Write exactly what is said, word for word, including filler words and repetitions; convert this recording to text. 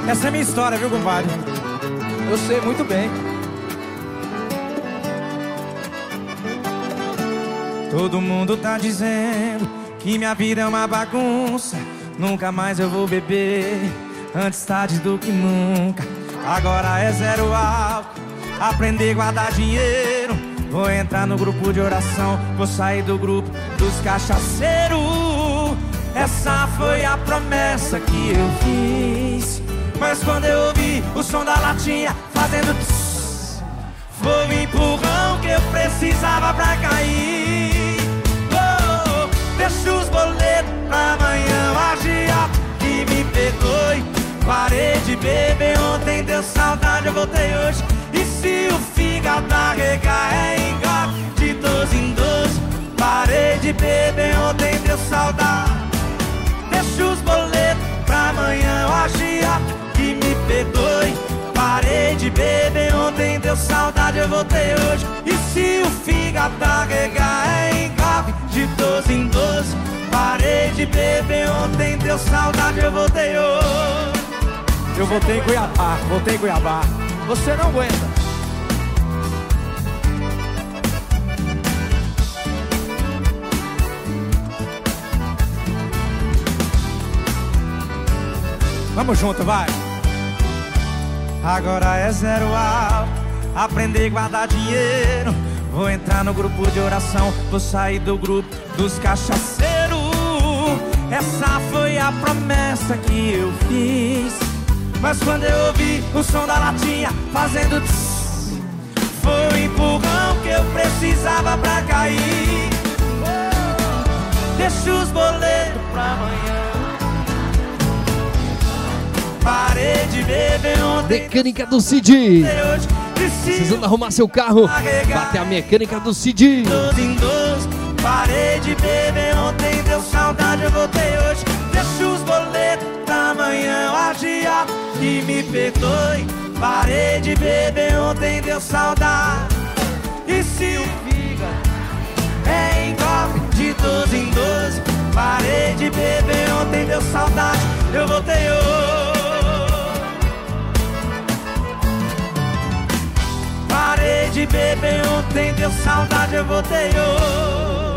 Essa é minha história, viu, compadre? Eu sei muito bem. Todo mundo tá dizendo que minha vida é uma bagunça. Nunca mais eu vou beber, antes tarde do que nunca. Agora é zero álcool, aprender a guardar dinheiro. Vou entrar no grupo de oração, vou sair do grupo dos cachaceiros. Essa foi a promessa que eu fiz, mas quando eu ouvi o som da latinha fazendo tss, foi o empurrão que eu precisava pra cair. Oh, deixa os boletos pra amanhã, o agiota que me perdoe. Parei de beber ontem, deu saudade, eu voltei hoje. E se o fígado arregar é engole de doze em doze. Parei de beber ontem, deu saudade. Deixa os boletos pra amanhã, o agiota que me perdoe. Parei de beber ontem, deu saudade, eu voltei hoje. E se o fígado arregar é engole de doze em doze. Parei de beber ontem, deu saudade, eu voltei hoje. Eu voltei em Cuiabá, voltei em Cuiabá. Você não aguenta. Vamos junto, vai. Agora é zero álcool, aprender a guardar dinheiro. Vou entrar no grupo de oração, vou sair do grupo dos cachaceiros. Essa foi a promessa que eu fiz, mas quando eu ouvi o som da latinha fazendo tss, foi o empurrão que eu precisava pra cair. Deixa os boletos pra amanhã. Parei de beber ontem. Mecânica do Cid. Precisando arrumar seu carro? Bate a mecânica do Cid. doze em doze. Parei de beber ontem, deu saudade, eu voltei hoje. Deixa os boletos pra amanhã, o agiota que me perdoe. Parei de beber ontem, deu saudade. E se o fígado é engole de doze em doze. Parei de beber ontem, deu saudade, eu voltei hoje. Parei de beber ontem, deu saudade, eu voltei hoje.